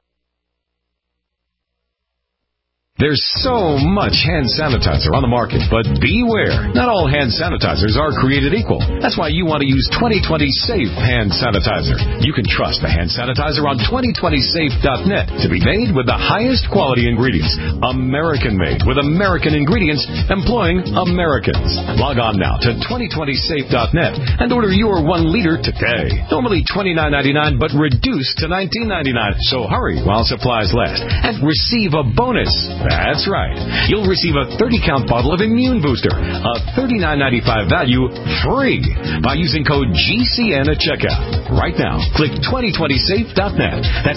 There's so much hand sanitizer on the market, but beware. Not all hand sanitizers are created equal. That's why you want to use 2020 Safe Hand Sanitizer. You can trust the hand sanitizer on 2020safe.net to be made with the highest quality ingredients. American-made with American ingredients employing Americans. Log on now to 2020safe.net and order your 1 liter today. Normally $29.99, but reduced to $19.99. So hurry while supplies last and receive a bonus. That's right. You'll receive a 30-count bottle of Immune Booster, a $39.95 value, free by using code GCN at checkout. Right now, click 2020safe.net. That's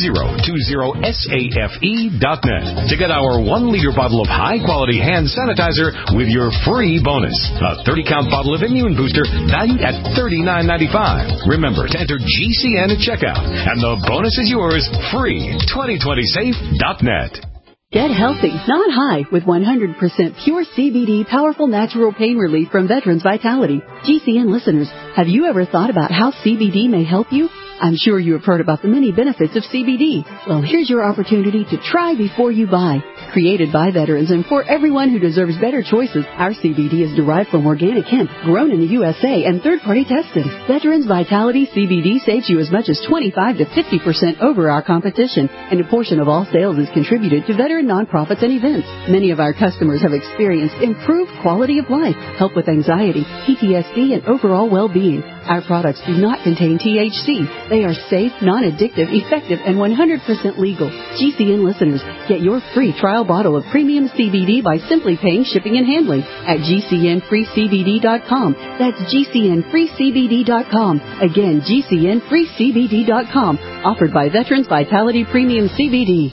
2020safe.net to get our 1-liter bottle of high-quality hand sanitizer with your free bonus. A 30-count bottle of Immune Booster valued at $39.95. Remember to enter GCN at checkout, and the bonus is yours free. 2020safe.net. Get healthy, not high, with 100% pure CBD powerful natural pain relief from Veterans Vitality. GCN listeners, have you ever thought about how CBD may help you? I'm sure you have heard about the many benefits of CBD. Well, here's your opportunity to try before you buy. Created by veterans and for everyone who deserves better choices, our CBD is derived from organic hemp, grown in the USA, and third-party tested. Veterans Vitality CBD saves you as much as 25 to 50% over our competition, and a portion of all sales is contributed to veteran nonprofits and events. Many of our customers have experienced improved quality of life, help with anxiety, PTSD, and overall well-being. Our products do not contain THC. They are safe, non-addictive, effective, and 100% legal. GCN listeners, get your free trial bottle of premium CBD by simply paying shipping and handling at GCNFreeCBD.com. That's GCNFreeCBD.com. Again, GCNFreeCBD.com. Offered by Veterans Vitality Premium CBD.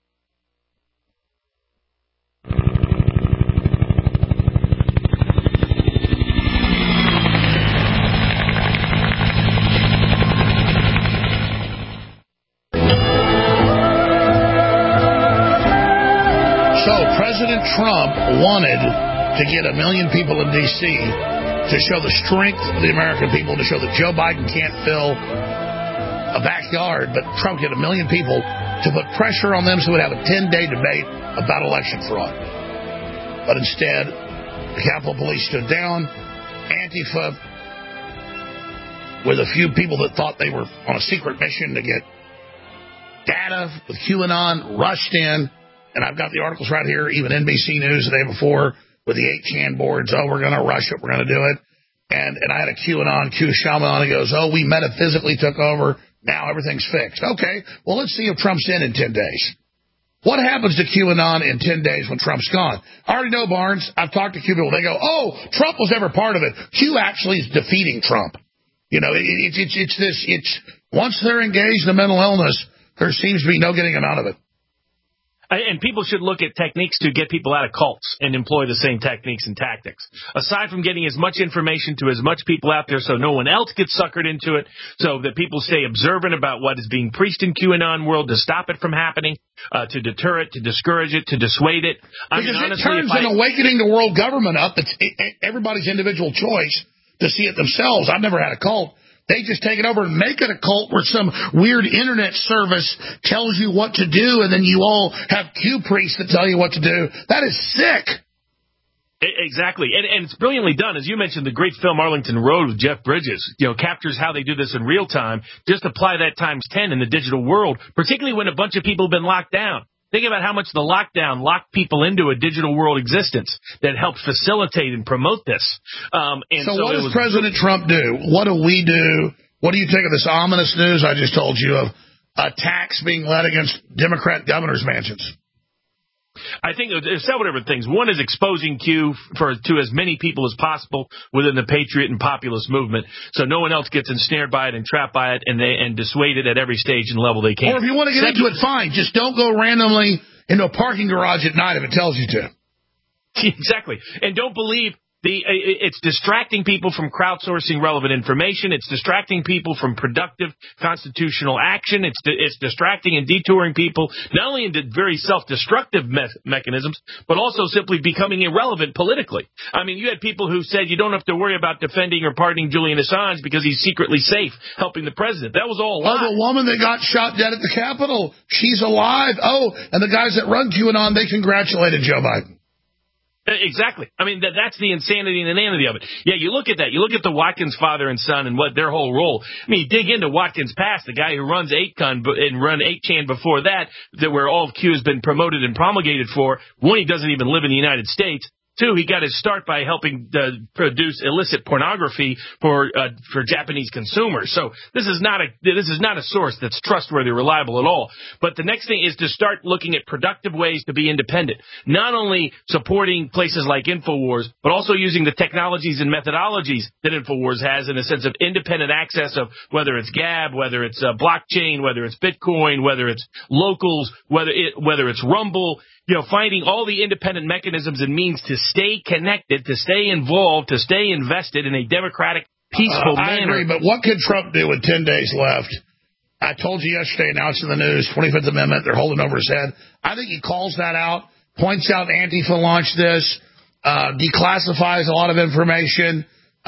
President Trump wanted to get 1 million people in D.C. to show the strength of the American people, to show that Joe Biden can't fill a backyard, but Trump get 1 million people to put pressure on them so we'd have a 10-day debate about election fraud. But instead, the Capitol Police stood down, Antifa, with a few people that thought they were on a secret mission to get data with QAnon, rushed in. And I've got the articles right here, even NBC News the day before, with the 8chan boards. Oh, we're going to rush it. We're going to do it. And I had a QAnon, Q Shaman, and he goes, oh, we metaphysically took over. Now everything's fixed. Okay, well, let's see if Trump's in 10 days. What happens to QAnon in 10 days when Trump's gone? I already know, Barnes. I've talked to Q people. They go, oh, Trump was never part of it. Q actually is defeating Trump. You know, once they're engaged in a mental illness, there seems to be no getting them out of it. And people should look at techniques to get people out of cults and employ the same techniques and tactics. Aside from getting as much information to as much people out there so no one else gets suckered into it, so that people stay observant about what is being preached in QAnon world to stop it from happening, to deter it, to discourage it, to dissuade it. Because it turns an awakening the world government up. It's everybody's individual choice to see it themselves. I've never had a cult. They just take it over and make it a cult where some weird internet service tells you what to do, and then you all have Q priests that tell you what to do. That is sick. Exactly. And it's brilliantly done. As you mentioned, the great film Arlington Road with Jeff Bridges, captures how they do this in real time. Just apply that times 10 in the digital world, particularly when a bunch of people have been locked down. Think about how much the lockdown locked people into a digital world existence that helped facilitate and promote this. So what does President Trump do? What do we do? What do you think of this ominous news I just told you of attacks being led against Democrat governors' mansions? I think there's several different things. One is exposing Q to as many people as possible within the patriot and populist movement, so no one else gets ensnared by it and trapped by it, and dissuaded at every stage and level they can. Or if you want to get into it, fine. Just don't go randomly into a parking garage at night if it tells you to. Exactly. And don't believe it's distracting people from crowdsourcing relevant information. It's distracting people from productive constitutional action. It's distracting and detouring people not only into very self-destructive mechanisms, but also simply becoming irrelevant politically. I mean, you had people who said you don't have to worry about defending or pardoning Julian Assange because he's secretly safe helping the president. That was all a lie. Oh, the woman that got shot dead at the Capitol, she's alive. Oh, and the guys that run QAnon, they congratulated Joe Biden. Exactly. I mean, that's the insanity and inanity of it. Yeah, you look at that. You look at the Watkins father and son and what their whole role. I mean, you dig into Watkins' past, the guy who runs 8Con and run 8chan before that where all of Q has been promoted and promulgated for. One, he doesn't even live in the United States. Two, he got his start by helping produce illicit pornography for Japanese consumers. So this is not a source that's trustworthy or reliable at all. But the next thing is to start looking at productive ways to be independent, not only supporting places like InfoWars, but also using the technologies and methodologies that InfoWars has in a sense of independent access of whether it's Gab, whether it's blockchain, whether it's Bitcoin, whether it's locals, whether it's Rumble. Finding all the independent mechanisms and means to stay connected, to stay involved, to stay invested in a democratic, peaceful manner. I agree, but what could Trump do with 10 days left? I told you yesterday, announced in the news, 25th Amendment, they're holding over his head. I think he calls that out, points out Antifa launched this, declassifies a lot of information,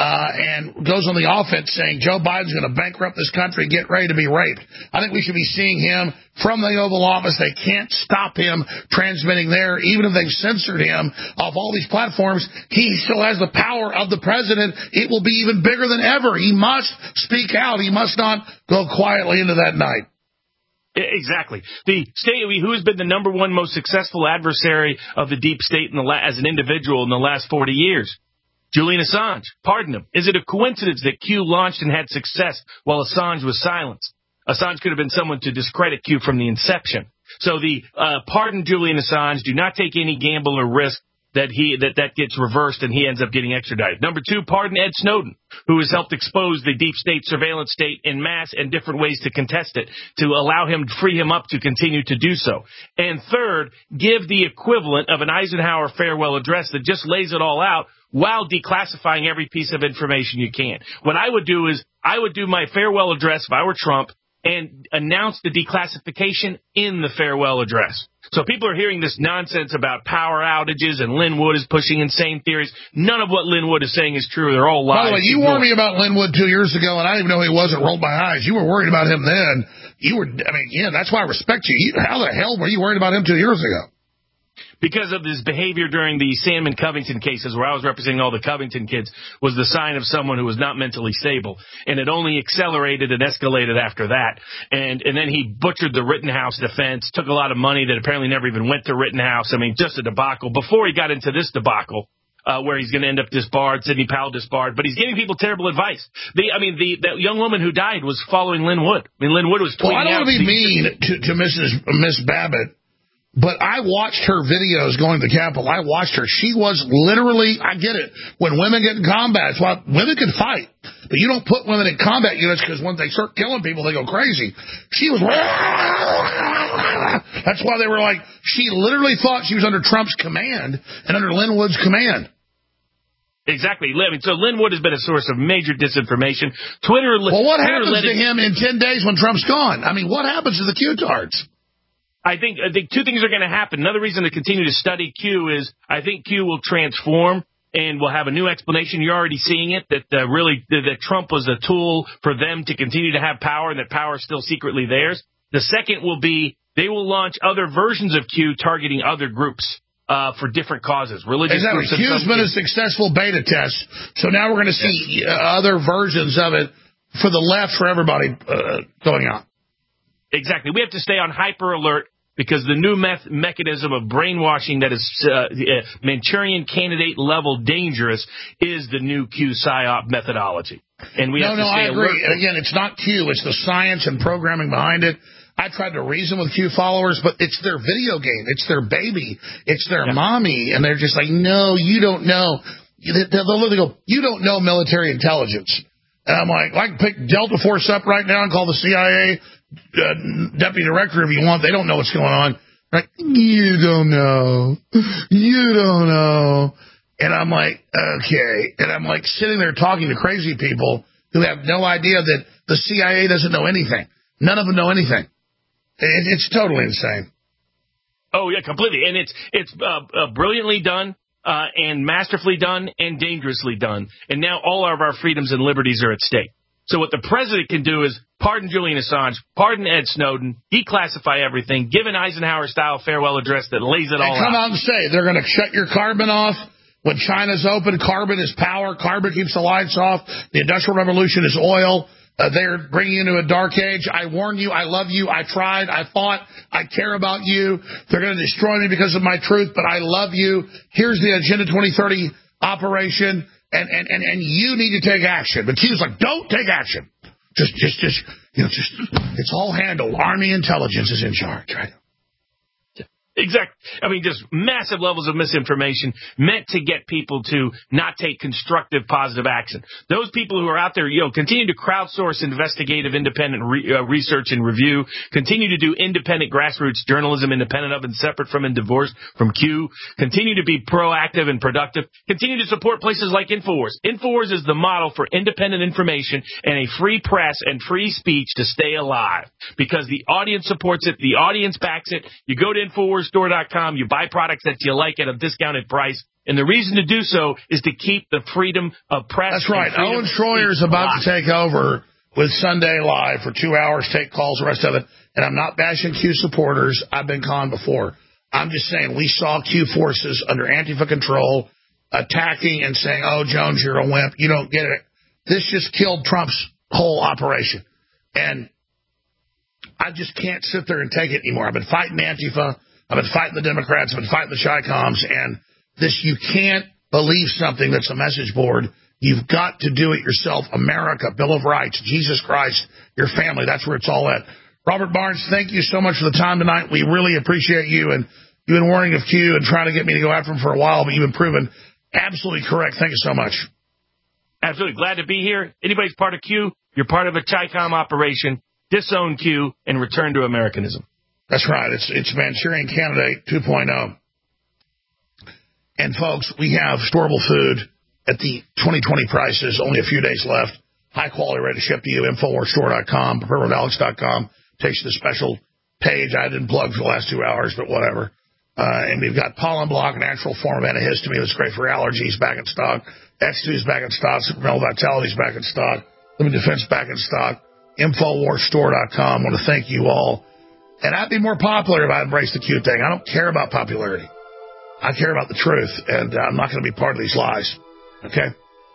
and goes on the offense saying Joe Biden's going to bankrupt this country, get ready to be raped. I think we should be seeing him from the Oval Office. They can't stop him transmitting there. Even if they've censored him off all these platforms, he still has the power of the president. It will be even bigger than ever. He must speak out. He must not go quietly into that night. Exactly. The state who has been the number one most successful adversary of the deep state as an individual in the last 40 years. Julian Assange, pardon him. Is it a coincidence that Q launched and had success while Assange was silenced? Assange could have been someone to discredit Q from the inception. So pardon Julian Assange. Do not take any gamble or risk that gets reversed and he ends up getting extradited. Number two, pardon Ed Snowden, who has helped expose the deep state surveillance state en masse and different ways to contest it, to allow him, free him up to continue to do so. And third, give the equivalent of an Eisenhower farewell address that just lays it all out while declassifying every piece of information you can. What I would do is I would do my farewell address if I were Trump and announce the declassification in the farewell address. So people are hearing this nonsense about power outages and Lin Wood is pushing insane theories. None of what Lin Wood is saying is true. They're all lies. By the way, you warned me about Lin Wood 2 years ago, and I didn't even know who he was. It rolled my eyes. You were worried about him then. That's why I respect you. How the hell were you worried about him 2 years ago? Because of his behavior during the Sandman Covington cases where I was representing all the Covington kids was the sign of someone who was not mentally stable. And it only accelerated and escalated after that. And then he butchered the Rittenhouse defense, took a lot of money that apparently never even went to Rittenhouse. I mean, just a debacle. Before he got into this debacle, where he's going to end up disbarred, Sidney Powell disbarred, but he's giving people terrible advice. That young woman who died was following Lin Wood. I mean, Lin Wood was tweeting out. I don't want to be mean to Miss Babbitt. But I watched her videos going to the Capitol. I watched her. She was literally, I get it, when women get in combat, it's why women can fight. But you don't put women in combat units because when they start killing people, they go crazy. She was, that's why they were like, she literally thought she was under Trump's command and under Lin Wood's command. Exactly. I mean, so Lin Wood has been a source of major disinformation. Twitter. Well, what happens to him in 10 days when Trump's gone? I mean, what happens to the Q-tards? I think two things are going to happen. Another reason to continue to study Q is I think Q will transform and we'll have a new explanation. You're already seeing it, that that Trump was a tool for them to continue to have power and that power is still secretly theirs. The second will be they will launch other versions of Q targeting other groups for different causes. Religious exactly. groups. Q's been a successful beta test, so now we're going to see other versions of it for the left, for everybody going on. Exactly. We have to stay on hyper alert because the new mechanism of brainwashing that is Manchurian candidate level dangerous is the new Q-PSYOP methodology. And we have to stay I agree. alert. And again, it's not Q. It's the science and programming behind it. I tried to reason with Q followers, but it's their video game. It's their baby. It's their mommy. And they're just like, no, you don't know. They'll literally go, you don't know military intelligence. And I'm like, I can pick Delta Force up right now and call the CIA deputy director if you want. They don't know what's going on. Like, you don't know. You don't know. And I'm like, okay. And I'm like sitting there talking to crazy people who have no idea that the CIA doesn't know anything. None of them know anything. It's totally insane. Oh, yeah, completely. And it's brilliantly done. And masterfully done and dangerously done. And now all of our freedoms and liberties are at stake. So what the president can do is pardon Julian Assange, pardon Ed Snowden, declassify everything, give an Eisenhower-style farewell address that lays it all out. And come out and say they're going to shut your carbon off. When China's open, carbon is power. Carbon keeps the lights off. The Industrial Revolution is oil. They're bringing you into a dark age. I warn you. I love you. I tried. I fought. I care about you. They're going to destroy me because of my truth, but I love you. Here's the Agenda 2030 operation, and you need to take action. But Q's like, don't take action. Just, it's all handled. Army intelligence is in charge, right? Exactly. I mean, just massive levels of misinformation meant to get people to not take constructive, positive action. Those people who are out there, continue to crowdsource investigative, independent research and review, continue to do independent grassroots journalism, independent of and separate from and divorced from Q, continue to be proactive and productive, continue to support places like InfoWars. InfoWars is the model for independent information and a free press and free speech to stay alive because the audience supports it, the audience backs it. You go to InfoWarsStore.com, you buy products that you like at a discounted price, and the reason to do so is to keep the freedom of press. That's right. Owen Schroyer's about to take over with Sunday Live for 2 hours, take calls, the rest of it. And I'm not bashing Q supporters. I've been conned before. I'm just saying we saw Q forces under Antifa control attacking and saying, oh, Jones, you're a wimp. You don't get it. This just killed Trump's whole operation. And I just can't sit there and take it anymore. I've been fighting Antifa. I've been fighting the Democrats. I've been fighting the Chi-Coms. And you can't believe something that's a message board. You've got to do it yourself. America, Bill of Rights, Jesus Christ, your family. That's where it's all at. Robert Barnes, thank you so much for the time tonight. We really appreciate you. And you've been warning of Q and trying to get me to go after him for a while, but you've been proven absolutely correct. Thank you so much. Absolutely. Glad to be here. Anybody's part of Q, you're part of a Chi-Com operation. Disown Q and return to Americanism. That's right. It's Manchurian Candidate 2.0. And, folks, we have storable food at the 2020 prices, only a few days left. High quality, ready to ship to you. InfoWarsStore.com, PrepareWithAlex.com. Takes you to the special page I didn't plug for the last 2 hours, but whatever. And we've got Pollen Block, a natural form of antihistamine that's great for allergies, back in stock. X2 is back in stock. Supermel Vitality is back in stock. Limit Defense back in stock. InfoWarsStore.com. I want to thank you all. And I'd be more popular if I embraced the Q thing. I don't care about popularity. I care about the truth, and I'm not going to be part of these lies. Okay?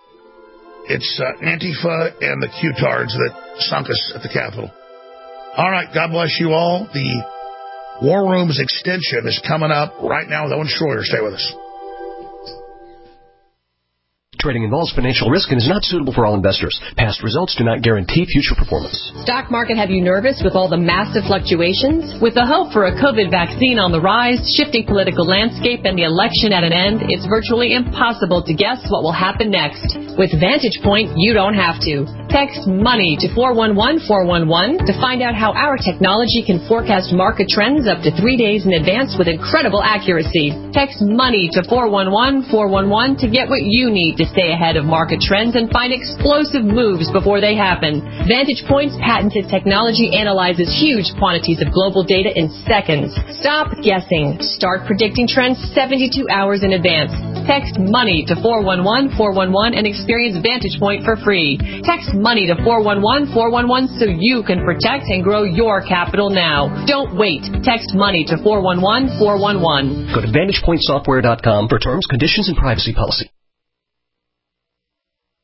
It's Antifa and the Q-tards that sunk us at the Capitol. All right, God bless you all. The War Room's extension is coming up right now with Owen Schroyer. Stay with us. Trading involves financial risk and is not suitable for all investors. Past results do not guarantee future performance. Stock market have you nervous with all the massive fluctuations? With the hope for a COVID vaccine on the rise, shifting political landscape, and the election at an end, it's virtually impossible to guess what will happen next. With Vantage Point, you don't have to. Text MONEY to 411-411 to find out how our technology can forecast market trends up to 3 days in advance with incredible accuracy. Text MONEY to 411-411 to get what you need to stay ahead of market trends and find explosive moves before they happen. Vantage Point's patented technology analyzes huge quantities of global data in seconds. Stop guessing. Start predicting trends 72 hours in advance. Text MONEY to 411-411 and experience Vantage Point for free. Text MONEY to 411-411 so you can protect and grow your capital now. Don't wait. Text MONEY to 411-411. Go to VantagePointSoftware.com for terms, conditions, and privacy policy.